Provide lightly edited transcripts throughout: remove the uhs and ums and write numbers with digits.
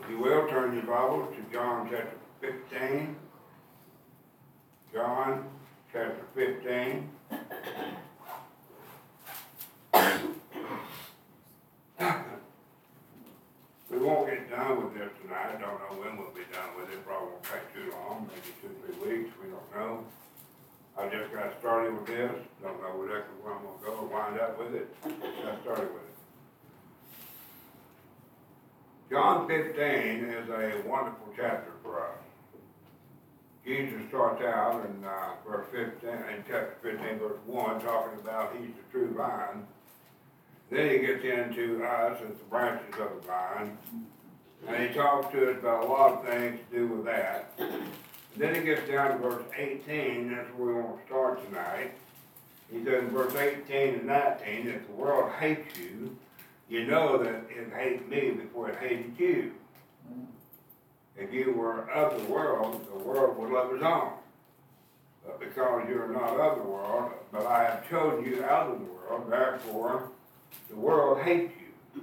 You will turn your Bible to John chapter 15. John chapter 15. We won't get done with this tonight. I don't know when we'll be done with it. Probably won't take too long, maybe 2-3 weeks. We don't know. I just got started with this. Don't know exactly where I'm going to go or wind up with it. Got started with it. John 15 is a wonderful chapter for us. Jesus starts out in verse 15, in chapter 15, verse 1, talking about he's the true vine. Then he gets into us as the branches of the vine. And he talks to us about a lot of things to do with that. Then he gets down to verse 18, that's where we want to start tonight. He says in verse 18 and 19, if the world hates you, you know that it hated me before it hated you. If you were of the world would love its own. But because you are not of the world, but I have chosen you out of the world, therefore the world hates you.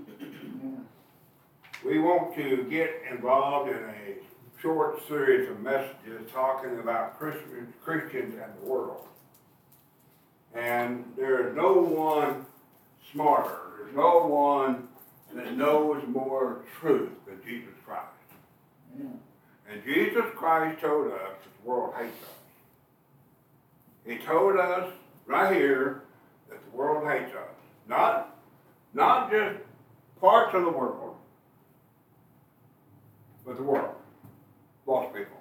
We want to get involved in a short series of messages talking about Christians and the world. And there is no one smarter. There's no one that knows more truth than Jesus Christ. And Jesus Christ told us that the world hates us. He told us right here that the world hates us. Not just parts of the world, but the world. Lost people.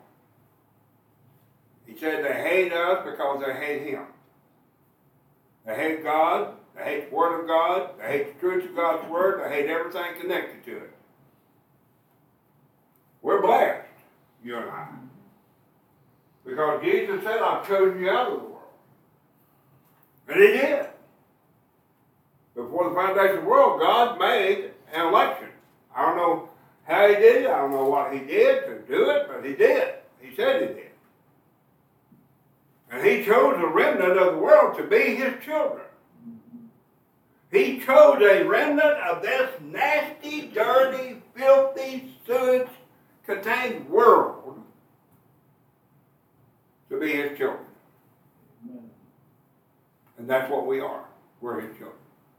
He said they hate us because they hate Him. They hate God. They hate the Word of God. They hate the truth of God's Word. They hate everything connected to it. We're blessed, you and I. Because Jesus said, I've chosen you out of the world. And He did. Before the foundation of the world, God made an election. I don't know how He did it. I don't know what He did to do it, but He did. He said He did. And He chose a remnant of the world to be His children. He chose a remnant of this nasty, dirty, filthy, sewage-contained world to be His children. And that's what we are. We're His children.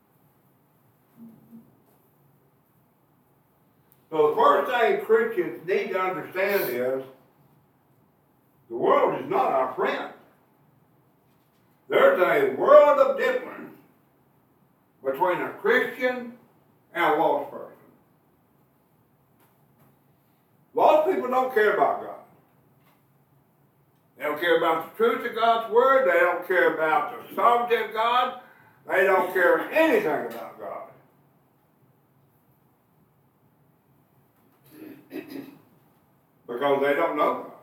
So the first thing Christians need to understand is the world is not our friend. There's a world of difference between a Christian and a lost person. Lost people don't care about God. They don't care about the truth of God's Word. They don't care about the sovereignty of God. They don't care anything about God. Because they don't know God.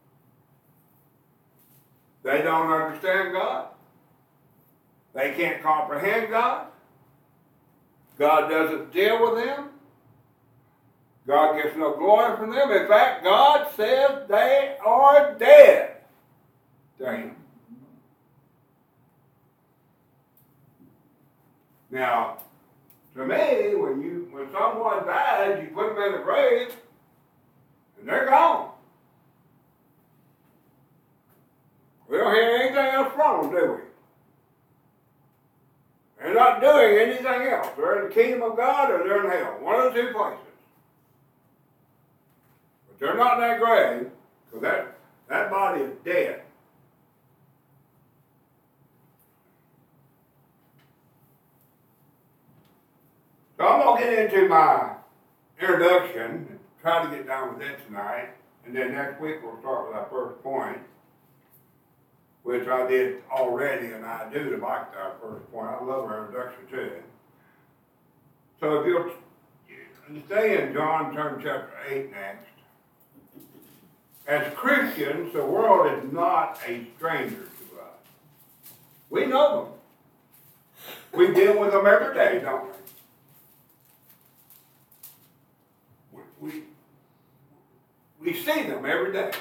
They don't understand God. They can't comprehend God. God doesn't deal with them. God gets no glory from them. In fact, God says they are dead to Him. Now, to me, when someone dies, you put them in the grave, and they're gone. We don't hear anything else from them, do we? They're not doing anything else. They're in the kingdom of God or they're in hell. One of the two places. But they're not in that grave, because that body is dead. So I'm going to get into my introduction and try to get done with it tonight. And then next week we'll start with our first point, which I did already, and I do like our first point. I love our introduction to it. So if you'll stay in John chapter 8 next. As Christians, the world is not a stranger to us. We know them. We deal with them every day, don't we? We see them every day.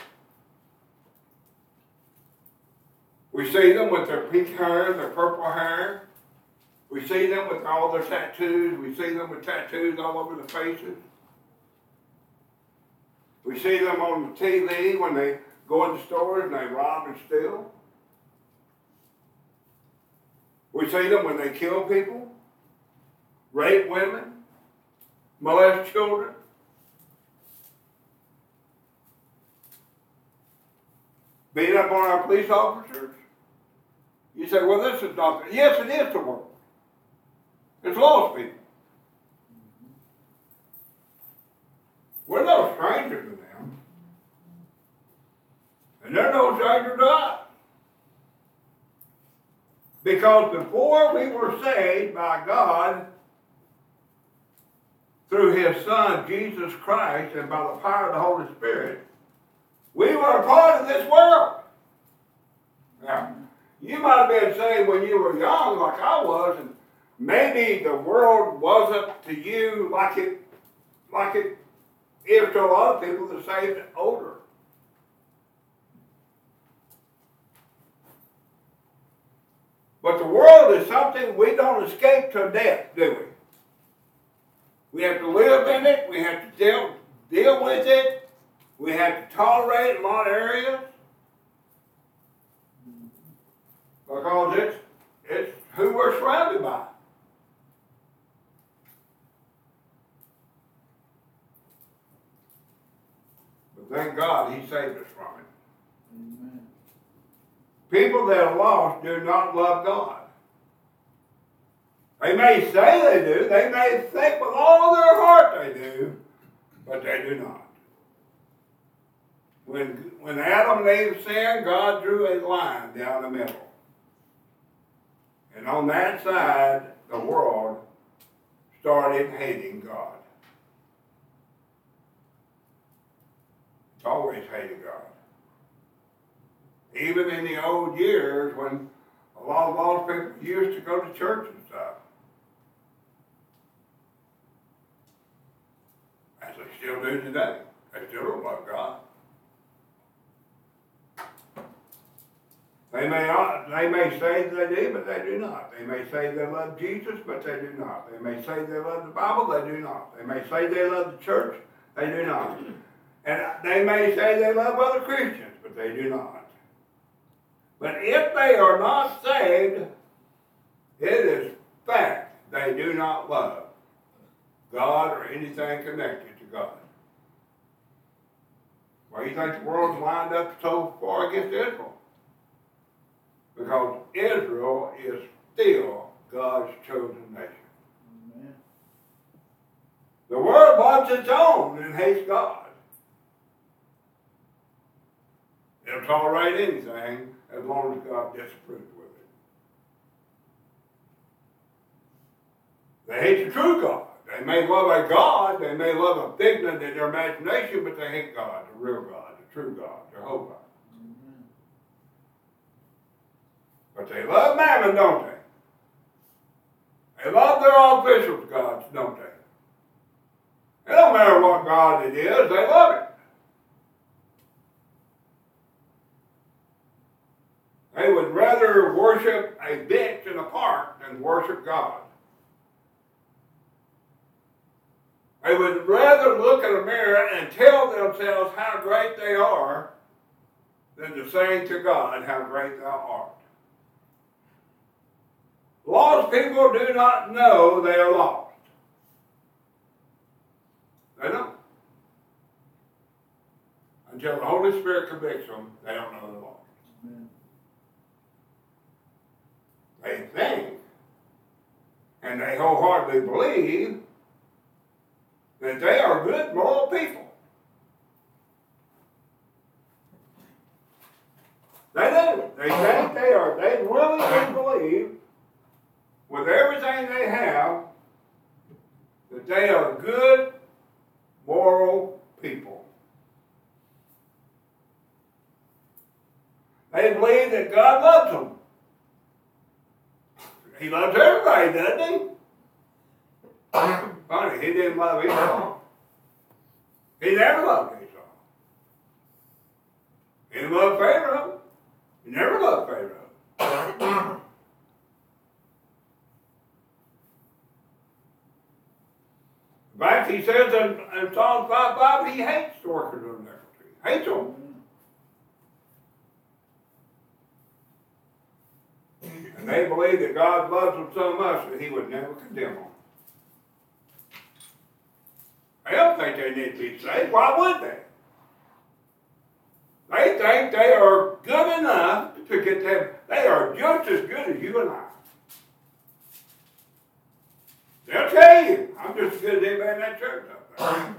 We see them with their pink hair, their purple hair. We see them with all their tattoos. We see them with tattoos all over their faces. We see them on the TV when they go into stores and they rob and steal. We see them when they kill people, rape women, molest children. Beat up on our police officers. You say, well, this is not, yes, it is the world. It's lost people. We're no strangers to them. And they're no strangers to us. Because before we were saved by God through His Son, Jesus Christ, and by the power of the Holy Spirit, we were a part of this world. Now, you might have been saved when you were young, like I was, and maybe the world wasn't to you like it is to a lot of people that are saved older. But the world is something we don't escape to death, do we? We have to live in it. We have to deal with it. We have to tolerate in a lot of areas. Because it's who we're surrounded by. But thank God He saved us from it. Amen. People that are lost do not love God. They may say they do. They may think with all their heart they do, but they do not. When Adam and Eve sinned, God drew a line down the middle. And on that side, the world started hating God. It's always hated God. Even in the old years when a lot of lost people used to go to church and stuff. As they still do today. They still don't love God. They may say they do, but they do not. They may say they love Jesus, but they do not. They may say they love the Bible, they do not. They may say they love the church, they do not. And they may say they love other Christians, but they do not. But if they are not saved, it is fact they do not love God or anything connected to God. Why do you think the world's lined up so far against Israel? Because Israel is still God's chosen nation. Amen. The world wants its own and hates God. It'll tolerate anything as long as God disapproves with it. They hate the true God. They may love a God, they may love a figment in their imagination, but they hate God, the real God, the true God, Jehovah. But they love mammon, don't they? They love their officials' gods, don't they? It don't matter what God it is, they love it. They would rather worship a bitch in a park than worship God. They would rather look in a mirror and tell themselves how great they are than to say to God, how great thou art. Lost people do not know they are lost. They don't. Until the Holy Spirit convicts them, they don't know they're lost. Amen. They think, and they wholeheartedly believe, that they are good, moral people. They do. They think they are. They really do believe, with everything they have, that they are good, moral people. They believe that God loves them. He loves everybody, doesn't he? Funny, he didn't love Esau. He never loved Esau. He didn't love Pharaoh. He never loved Pharaoh. In fact, he says in Psalm 5:5, he hates the workers of Hates them. And they believe that God loves them so much that he would never condemn them. They don't think they need to be saved. Why would they? They think they are good enough to get them. They are just as good as you and I. They'll tell you, I'm just as good as anybody in that church up there.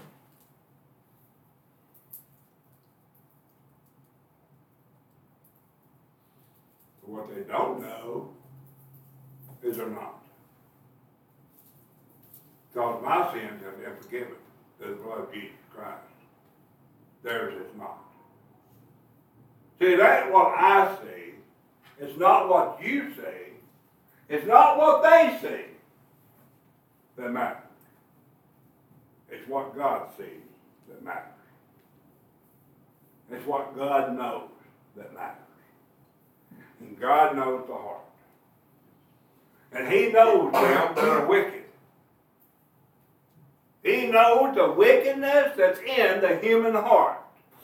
But what they don't know is they're not. Because my sins have been forgiven through the blood of Jesus Christ. Theirs is not. See, that's what I see. It's not what you see. It's not what they see that matters. It's what God sees that matters. It's what God knows that matters. And God knows the heart. And he knows them that are wicked. He knows the wickedness that's in the human heart.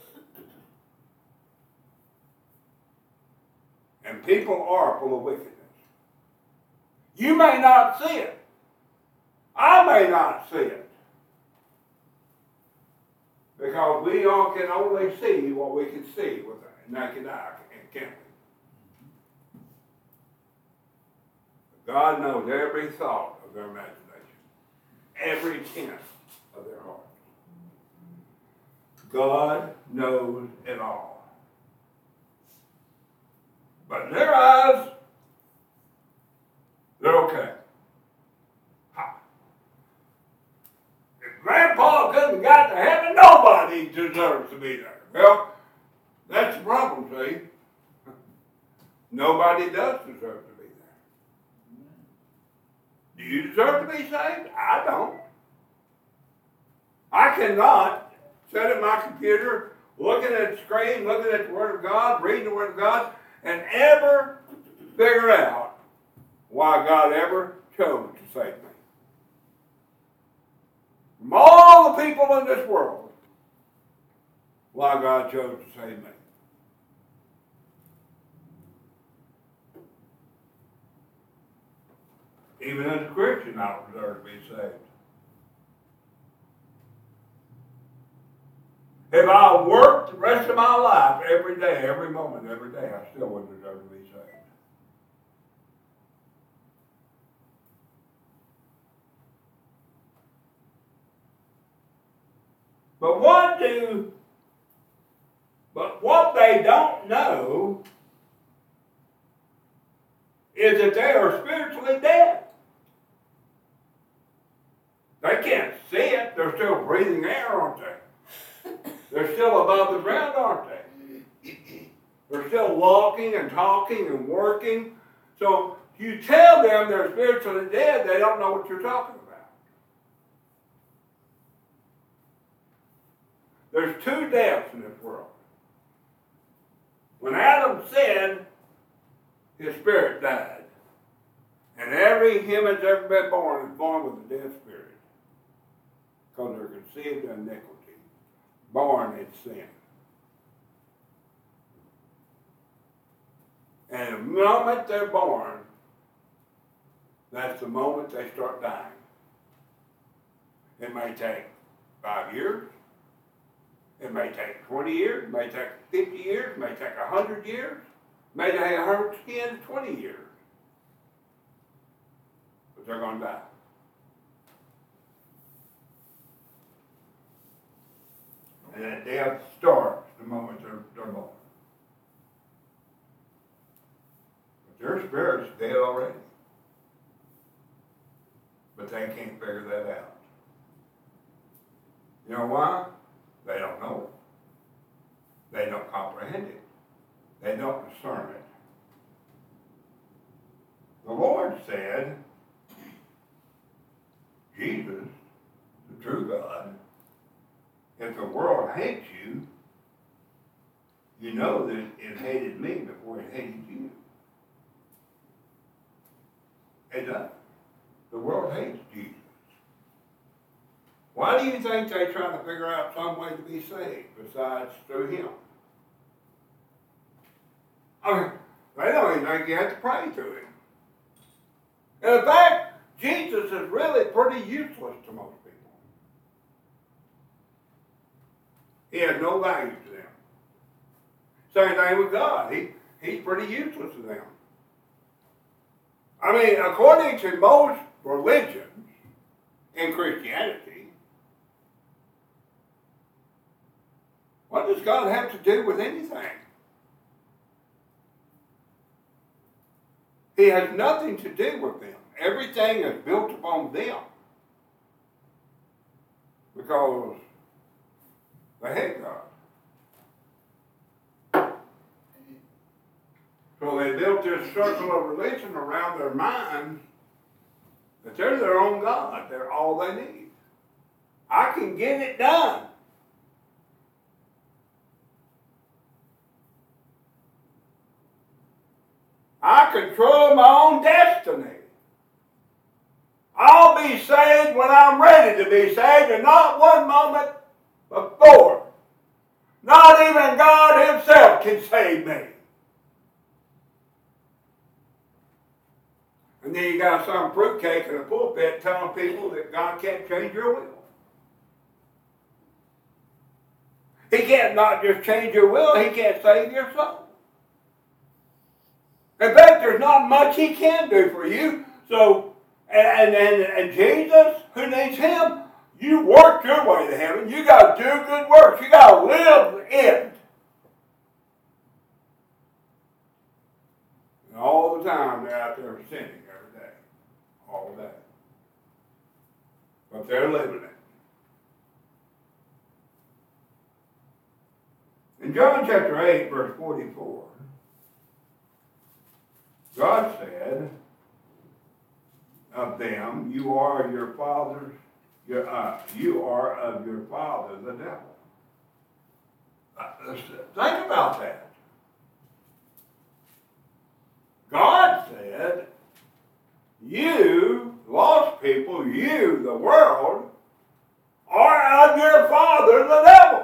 And people are full of wickedness. You may not see it. I may not see it. Because we all can only see what we can see with our naked eye, can't we? God knows every thought of their imagination. Every tint of their heart. God knows it all. But in their eyes, they're okay. If Grandpa couldn't have got to heaven, nobody deserves to be there. Well, that's the problem, see? Nobody does deserve to be there. Do you deserve to be saved? I don't. I cannot sit at my computer, looking at the screen, looking at the Word of God, reading the Word of God, and ever figure out why God ever chose to save me. From all the people in this world, why God chose to save me. Even as a Christian, I don't deserve to be saved. If I worked the rest of my life, every day, every moment, every day, I still wouldn't deserve to be saved. But what they don't know is that they are spiritually dead. They can't see it. They're still breathing air, aren't they? They're still above the ground, aren't they? They're still walking and talking and working. So you tell them they're spiritually dead, they don't know what you're talking about. There's two deaths in this world. When Adam sinned, his spirit died. And every human that's ever been born is born with a dead spirit. Because they're conceived in iniquity, born in sin. And the moment they're born, that's the moment they start dying. It may take 5 years. It may take 20 years. It may take 50 years. It may take 100 years. It may take 110 to 20 years. But they're going to die. And that death starts the moment they're born. But their spirit's dead already. But they can't figure that out. You know why? They don't know it. They don't comprehend it. They don't discern it. The Lord said, Jesus, the true God, if the world hates you, you know that it hated me before it hated you. It does. The world hates Jesus. Why do you think they're trying to figure out some way to be saved besides through him? I mean, they don't even think you have to pray to him. And in fact, Jesus is really pretty useless to most people. He has no value to them. Same thing with God. He's pretty useless to them. I mean, according to most religions in Christianity, what does God have to do with anything? He has nothing to do with them. Everything is built upon them. Because they hate God. So they built this circle of religion around their minds that they're their own God. They're all they need. I can get it done. I control my own destiny. I'll be saved when I'm ready to be saved, and not one moment before. Not even God himself can save me. And then you got some fruitcake in the pulpit telling people that God can't change your will. He can't not just change your will, he can't save your soul. In fact, there's not much he can do for you. So, and Jesus, who needs him, you work your way to heaven. You got to do good works. You got to live it. And all the time they're out there sinning every day. All day. But they're living it. In John chapter 8, verse 44, God said of them, you are of your father, the devil. Think about that. God said, you, lost people, you, the world, are of your father, the devil.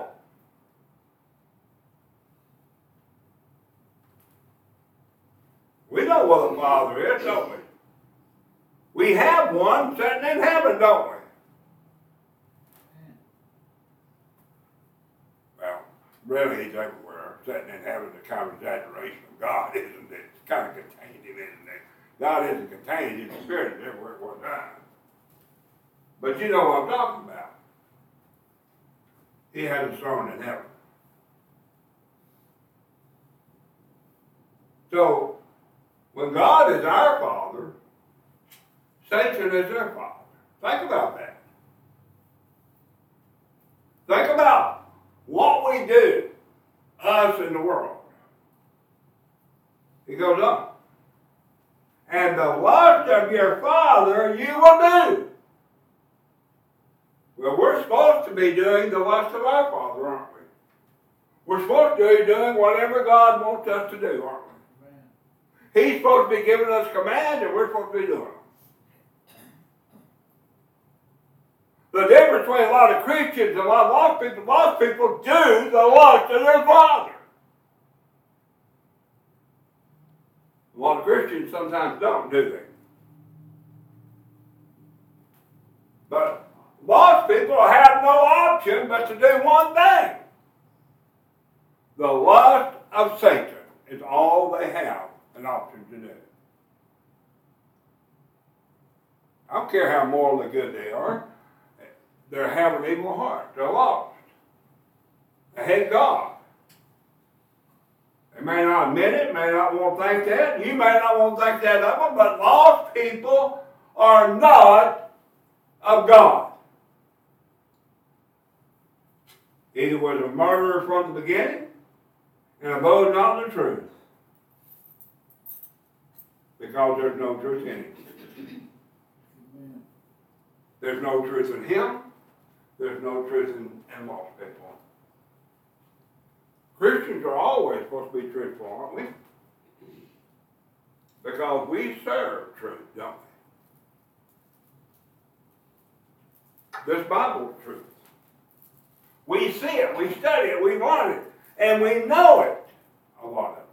We know what a father is, don't we? We have one sitting in heaven, don't we? Well, really, he's everywhere. Sitting in heaven is a kind of exaggeration of God, isn't it? It's kind of contained him, isn't it? God isn't contained, his spirit is everywhere at one time. But you know what I'm talking about. He had a throne in heaven. So, when God is our Father, Satan is their father. Think about that. Think about what we do, us in the world. He goes on. And the lust of your father you will do. Well, we're supposed to be doing the lust of our father, aren't we? We're supposed to be doing whatever God wants us to do, aren't we? He's supposed to be giving us commands, and we're supposed to be doing them. The difference between a lot of Christians and a lot of people do the lust of their father. A lot of Christians sometimes don't, do they? But lost people have no option but to do one thing. The lust of Satan is all they have an option to do. I don't care how morally good they are. They have an evil heart. They're lost. They hate God. They may not admit it, may not want to think that. You may not want to think that of them, but lost people are not of God. Either was a murderer from the beginning and abode not in the truth. Because there's no truth in him. There's no truth in him. There's no truth in lost people. Christians are always supposed to be truthful, aren't we? Because we serve truth, don't we? this Bible truth. We see it, we study it, we learn it, and we know it, a lot of it.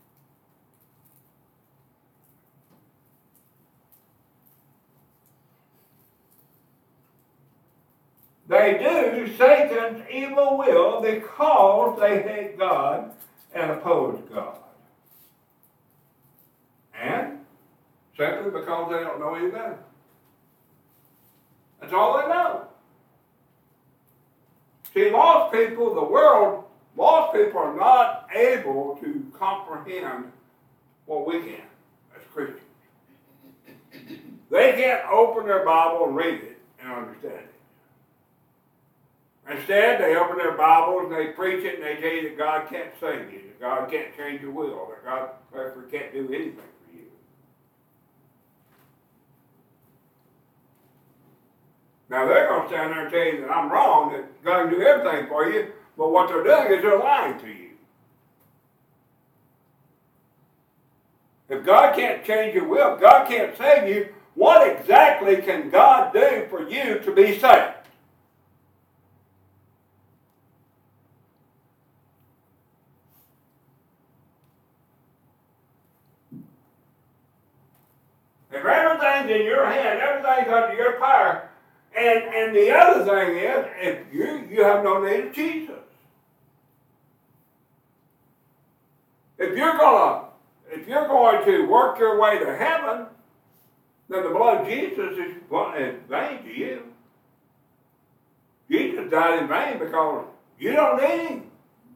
They do Satan's evil will because they hate God and oppose God. And simply because they don't know any better. That's all they know. See, lost people, the world, lost people are not able to comprehend what we can as Christians. They can't open their Bible and read it and understand it. Instead, they open their Bibles and they preach it and they tell you that God can't save you, that God can't change your will, that God can't do anything for you. Now, they're going to stand there and tell you that I'm wrong, that God can do everything for you, but what they're doing is they're lying to you. If God can't change your will, if God can't save you, what exactly can God do for you to be saved? If everything's in your hand, everything's under your power, and the other thing is, if you have no need of Jesus. If you're going to work your way to heaven, then the blood of Jesus is in vain to you. Jesus died in vain because you don't need him.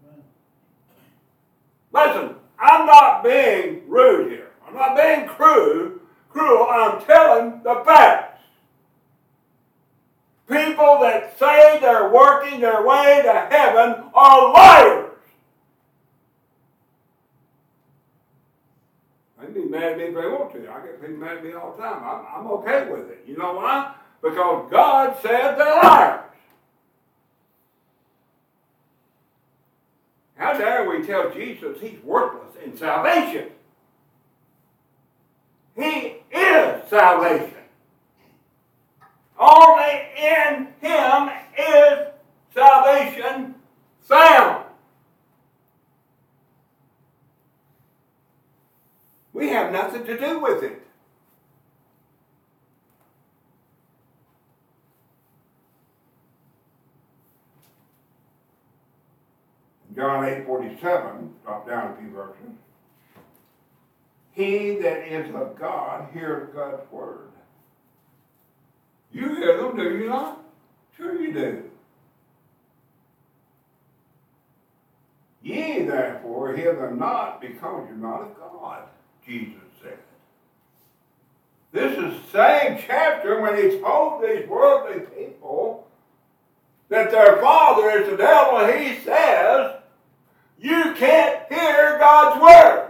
Listen, I'm not being rude here. I'm not being cruel. I'm telling the facts. People that say they're working their way to heaven are liars. They can be mad at me if they want to. I get people mad at me all the time. I'm okay with it. You know why? Because God said they're liars. How dare we tell Jesus he's worthless in salvation? He is salvation. Only in him is salvation found. We have nothing to do with it. John 8:47, drop down a few verses. He that is of God heareth God's word. You hear them, do you not? Sure you do. Ye therefore hear them not, because you're not of God, Jesus said. This is the same chapter when he told these worldly people that their father is the devil. He says, you can't hear God's word.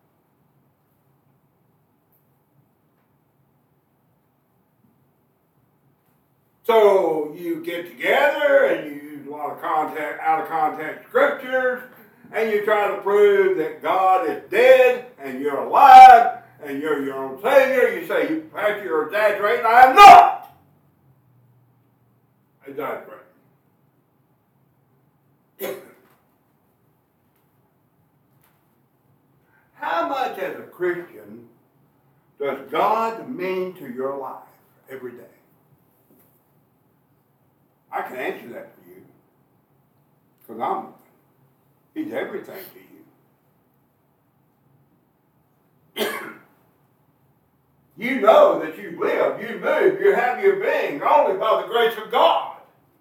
So you get together and you use a lot of out of context scriptures, and you try to prove that God is dead and you're alive and you're your own Savior. You say, Pastor, you're exaggerating. I am not exaggerating. How much as a Christian does God mean to your life every day? I can answer that for you. Because he's everything to you. You know that you live, you move, you have your being only by the grace of God.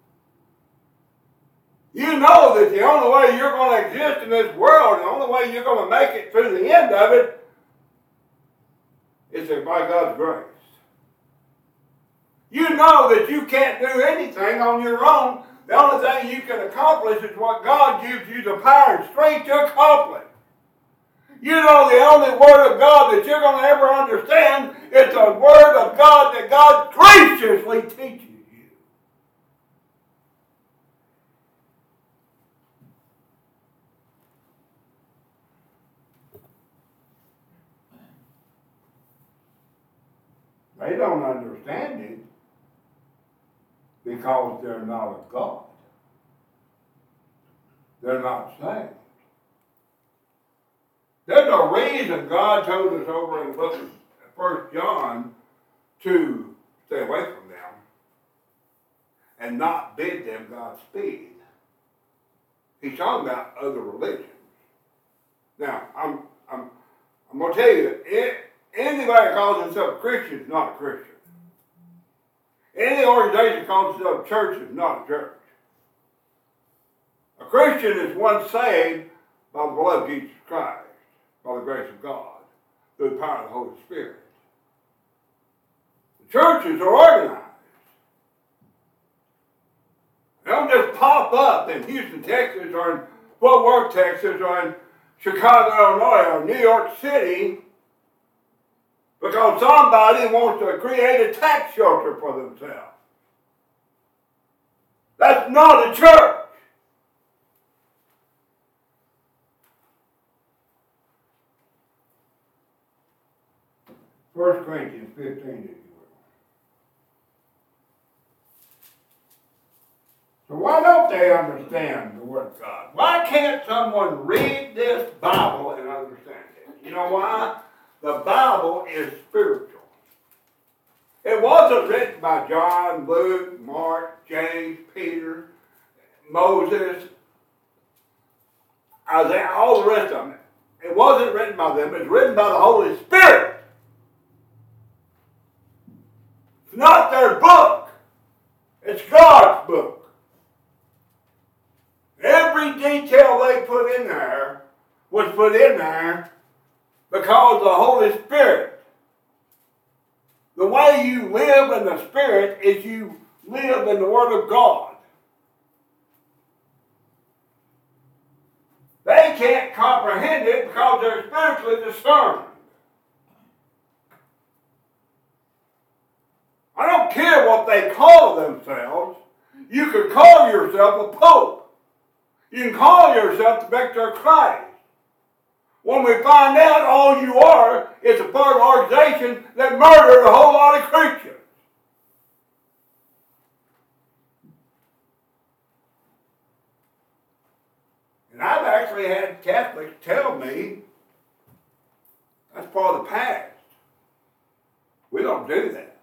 You know that the only way you're going to exist in this world, the only way you're going to make it through the end of it, is by God's grace. You know that you can't do anything on your own. The only thing you can accomplish is what God gives you the power and strength to accomplish. You know the only word of God that you're going to ever understand is the word of God that God graciously teaches you. They don't understand it because they're not of God. They're not saved. There's a reason God told us over in the book of 1 John to stay away from them and not bid them Godspeed. He's talking about other religions. Now, I'm going to tell you, anybody that calls himself a Christian is not a Christian. Any organization that calls itself a church is not a church. A Christian is one saved by the blood of Jesus Christ, by the grace of God, through the power of the Holy Spirit. The churches are organized. They don't just pop up in Houston, Texas, or in Fort Worth, Texas, or in Chicago, Illinois, or New York City, because somebody wants to create a tax shelter for themselves. That's not a church. First Corinthians 15, if you will. So why don't they understand the Word of God? Why can't someone read this Bible and understand it? You know why? The Bible is spiritual. It wasn't written by John, Luke, Mark, James, Peter, Moses, Isaiah, all the rest of them. It wasn't written by them. It was written by the Holy Spirit. It's not their book. It's God's book. Every detail they put in there was put in there because of the Holy Spirit. The way you live in the Spirit is you live in the Word of God. They can't comprehend it because they're spiritually discerned. I don't care what they call themselves. You could call yourself a pope. You can call yourself the Vicar of Christ. When we find out all you are is a part of an organization that murdered a whole lot of Christians. And I've actually had Catholics tell me that's part of the past. We don't do that.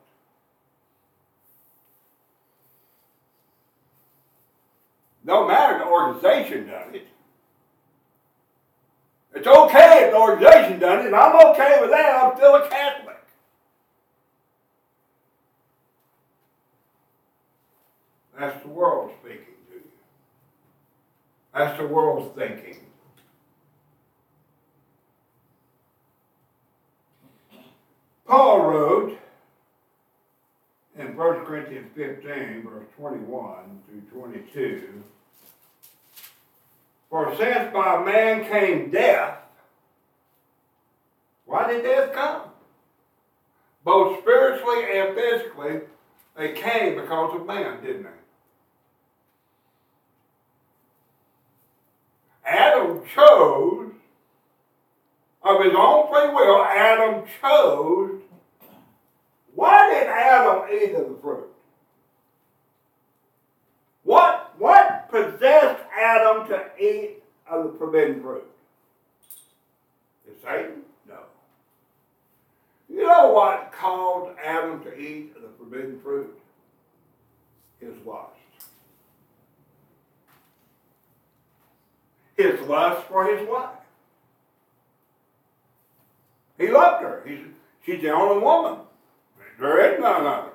No matter the organization done it. It's okay if the organization done it, and I'm okay with that. I'm still a Catholic. That's the world speaking to you. That's the world's thinking. Paul wrote in 1 Corinthians 15, verse 21 through 22, for since by man came death, why did death come? Both spiritually and physically, they came because of man, didn't they? Adam chose, of his own free will, Adam chose. Why did Adam eat of the fruit? What possessed Adam to eat of the forbidden fruit? Is Satan? No. You know what caused Adam to eat of the forbidden fruit? His lust. His lust for his wife. He loved her. She's the only woman. There is none other.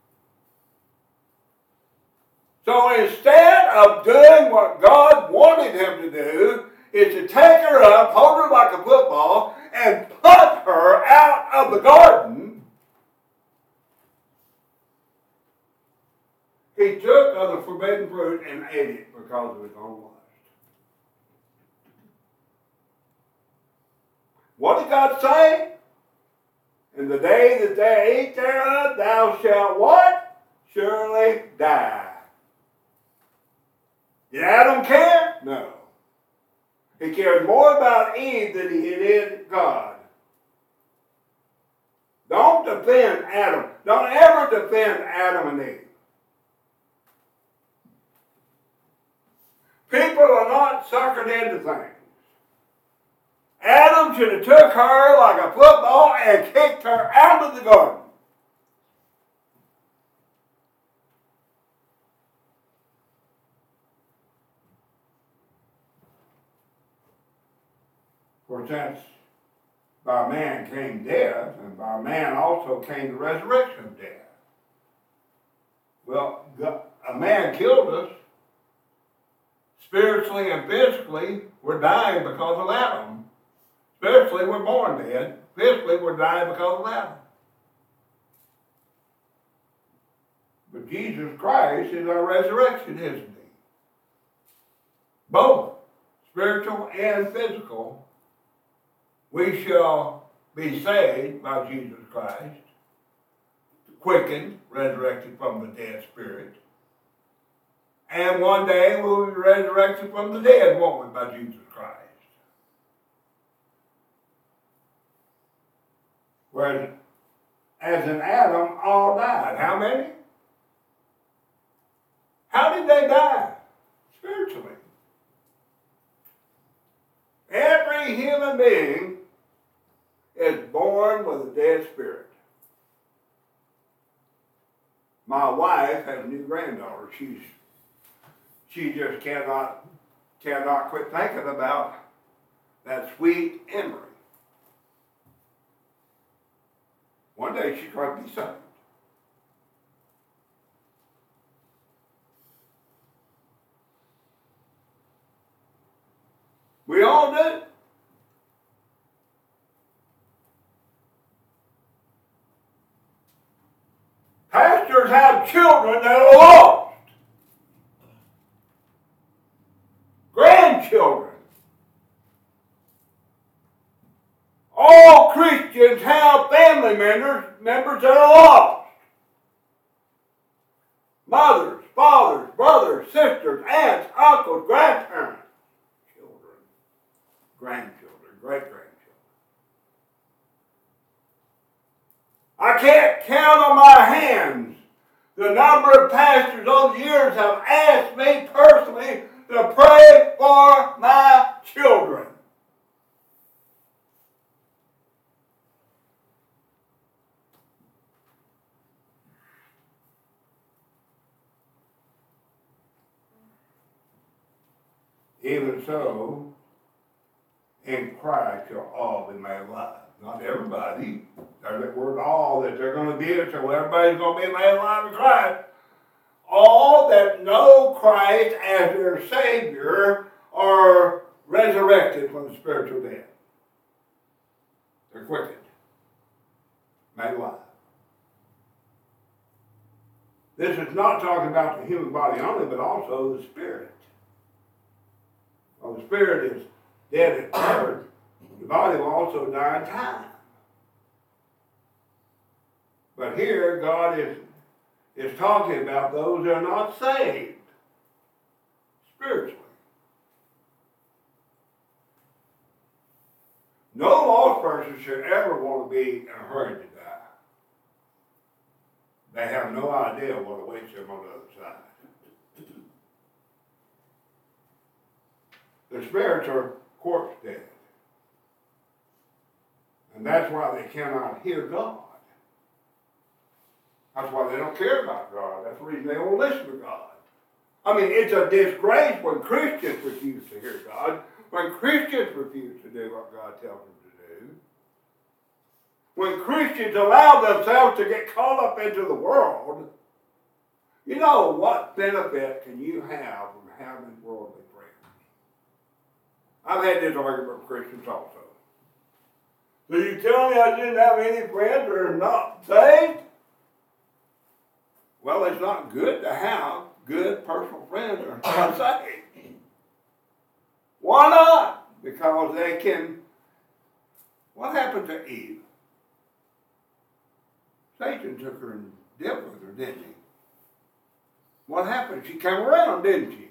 So instead of doing what God wanted him to do, is to take her up, hold her like a football, and put her out of the garden, he took of the forbidden fruit and ate it because of his own lust. What did God say? In the day that they eat thereof, thou shalt what? Surely die. Did Adam care? No. He cared more about Eve than he did God. Don't defend Adam. Don't ever defend Adam and Eve. got suckered into things. Adam should have took her like a football and kicked her out of the garden. For since by man came death, and by man also came the resurrection of death. Well, a man killed us. Spiritually and physically, we're dying because of Adam. Spiritually, we're born dead. Physically, we're dying because of Adam. But Jesus Christ is our resurrection, isn't he? Both spiritual and physical. We shall be saved by Jesus Christ, quickened, resurrected from the dead spirit. And one day we'll be resurrected from the dead, won't we, by Jesus Christ? Whereas, as in Adam, all died. How many? How did they die? Spiritually. Every human being is born with a dead spirit. My wife has a new granddaughter. She just cannot quit thinking about that sweet Emery. One day she's going to be saved. We all do. Pastors have children that are lost. Grandchildren. All Christians have family members that are lost. Mothers, fathers, brothers, sisters, aunts, uncles, grandparents, children, grandchildren, great-grandchildren. I can't count on my hands the number of pastors over the years have asked me personally to pray for my children. Even so, in Christ shall all be made alive. Not everybody. There's that word all that they're going to be, so everybody's going to be made alive in Christ. All that know Christ as their Savior are resurrected from the spiritual death. They're quickened, made alive. This is not talking about the human body only, but also the spirit. Well, the spirit is dead at birth. The body will also die in time. But here, God is talking about those that are not saved spiritually. No lost person should ever want to be in a hurry to die. They have no idea what awaits them on the other side. The spirits are corpse dead. And that's why they cannot hear God. That's why they don't care about God. That's the reason they don't listen to God. I mean, it's a disgrace when Christians refuse to hear God, when Christians refuse to do what God tells them to do, when Christians allow themselves to get caught up into the world. You know, what benefit can you have from having worldly friends? I've had this argument with Christians also. So you tell me I didn't have any friends that are not saved? Well, it's not good to have good personal friends that are not saved. Why not? Because they can... What happened to Eve? Satan took her and dealt with her, didn't he? What happened? She came around, didn't she?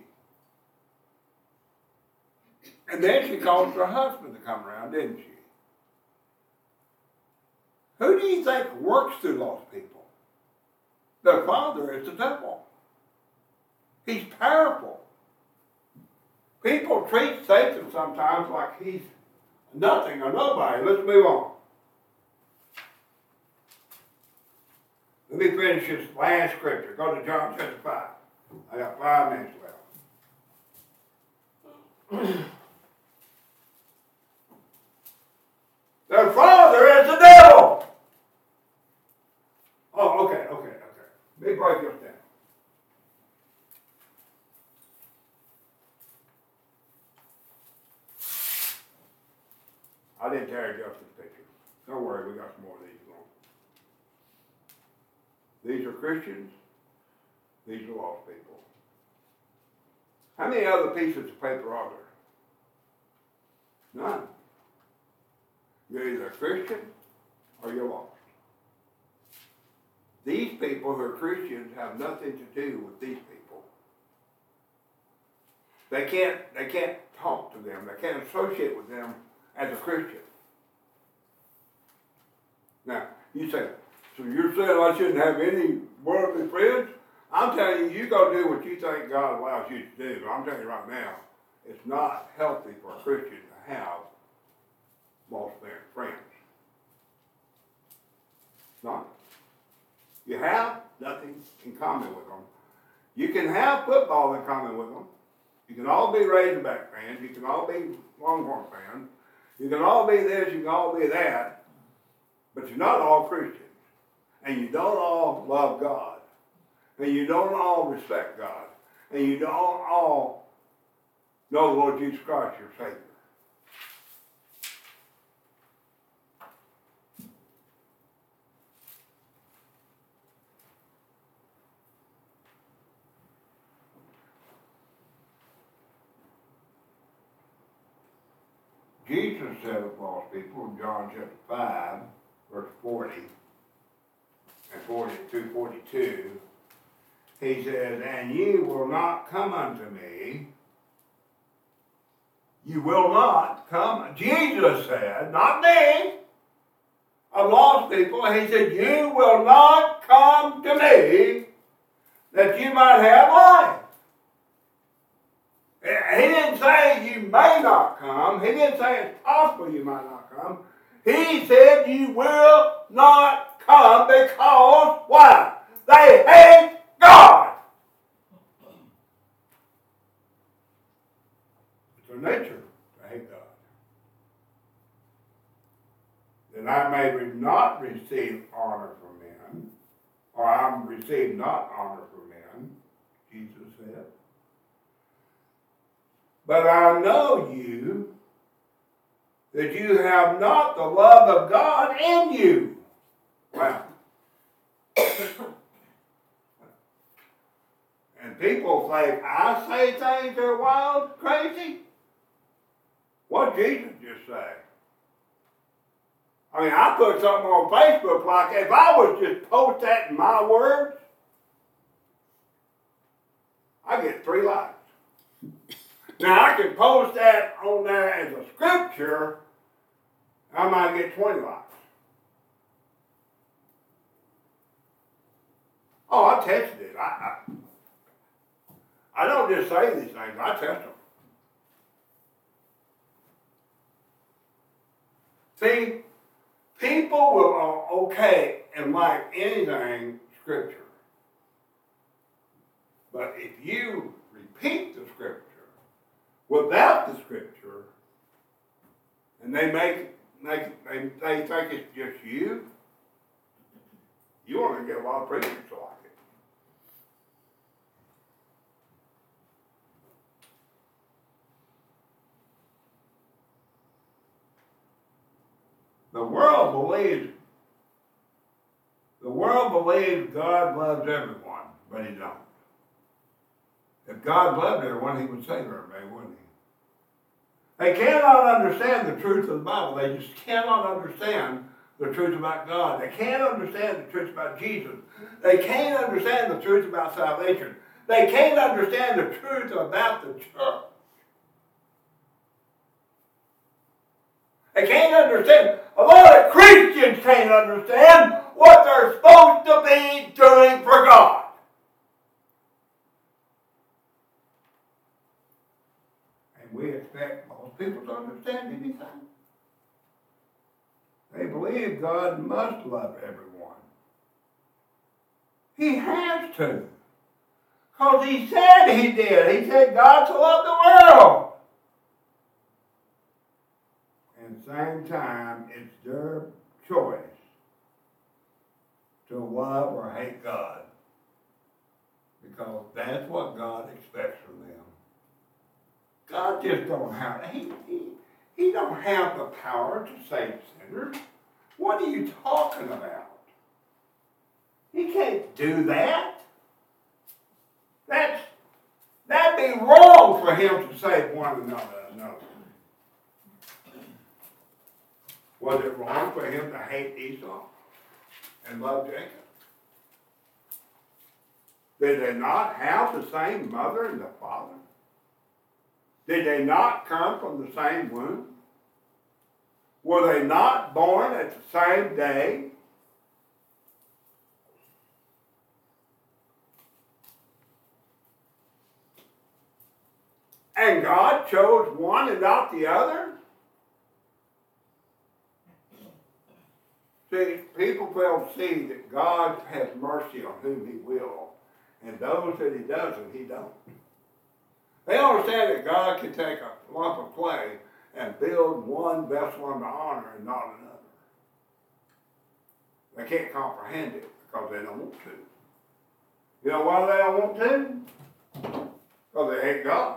And then she caused her husband to come around, didn't she? Who do you think works through lost people? Their father is the devil. He's powerful. People treat Satan sometimes like he's nothing or nobody. Let's move on. Let me finish this last scripture. Go to John chapter 5. I got 5 minutes left. Their father is the devil. Oh, okay. Let me break this down. I didn't tear Justin's picture. Don't worry, we got some more of these going. These are Christians. These are lost people. How many other pieces of paper are there? None. You're either a Christian or you're lost. These people who are Christians have nothing to do with these people. They can't talk to them. They can't associate with them as a Christian. Now, you say, so you're saying I shouldn't have any worldly friends? I'm telling you, you go do what you think God allows you to do. I'm telling you right now, it's not healthy for a Christian to have lost friends. Not. You have nothing in common with them. You can have football in common with them. You can all be Razorback fans. You can all be Longhorn fans. You can all be this. You can all be that. But you're not all Christians. And you don't all love God. And you don't all respect God. And you don't all know the Lord Jesus Christ, your Savior. Jesus said of lost people in John chapter 5, verse 40 and 42, he says, and ye will not come unto me. You will not come. Jesus said, not me, of lost people. He said, you will not come to me that you might have life. He didn't say you may not come. He didn't say it's possible you might not come. He said you will not come because why? They hate God. It's their nature to hate God. That I may not receive honor from men, or I receive not honor from men, Jesus said. But I know you, that you have not the love of God in you. Wow. And people think, I say things that are wild, crazy. What did Jesus just say? I mean, I put something on Facebook like, if I was just post that in my words, I get 3 likes. Now, I can post that on there as a scripture, I might get 20 likes. Oh, I tested it. I don't just say these things, I test them. See, people will okay and like anything scripture. But if you repeat the scripture without the scripture, and they they think it's just you, you want to get a lot of preachers to like it. The world believes God loves everyone, but he don't. If God loved everyone, he would save everybody, wouldn't he? They cannot understand the truth of the Bible. They just cannot understand the truth about God. They can't understand the truth about Jesus. They can't understand the truth about salvation. They can't understand the truth about the church. They can't understand. A lot of Christians can't understand what they're supposed to be doing for God. we expect most people to understand anything. They believe God must love everyone. He has to. Because he said he did. He said God so loved the world. And at the same time, it's their choice to love or hate God. Because that's what God expects from them. God just don't have, he don't have the power to save sinners. What are you talking about? He can't do that. That'd be wrong for him to save one another. Was it wrong for him to hate Esau and love Jacob? Did they not have the same mother and the father? Did they not come from the same womb? Were they not born at the same day? And God chose one and not the other? See, people fail to see that God has mercy on whom he will, and those that he doesn't, he don't. They understand that God can take a lump of clay and build one vessel unto honor and not another. They can't comprehend it because they don't want to. You know why they don't want to? Because they hate God.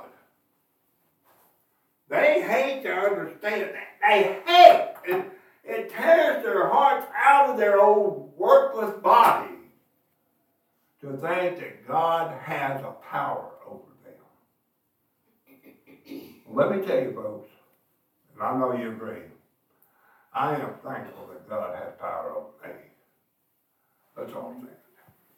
They hate to understand. They hate. It tears their hearts out of their old worthless body to think that God has a power over them. Let me tell you, folks, and I know you agree, I am thankful that God has power over me. That's all I'm saying.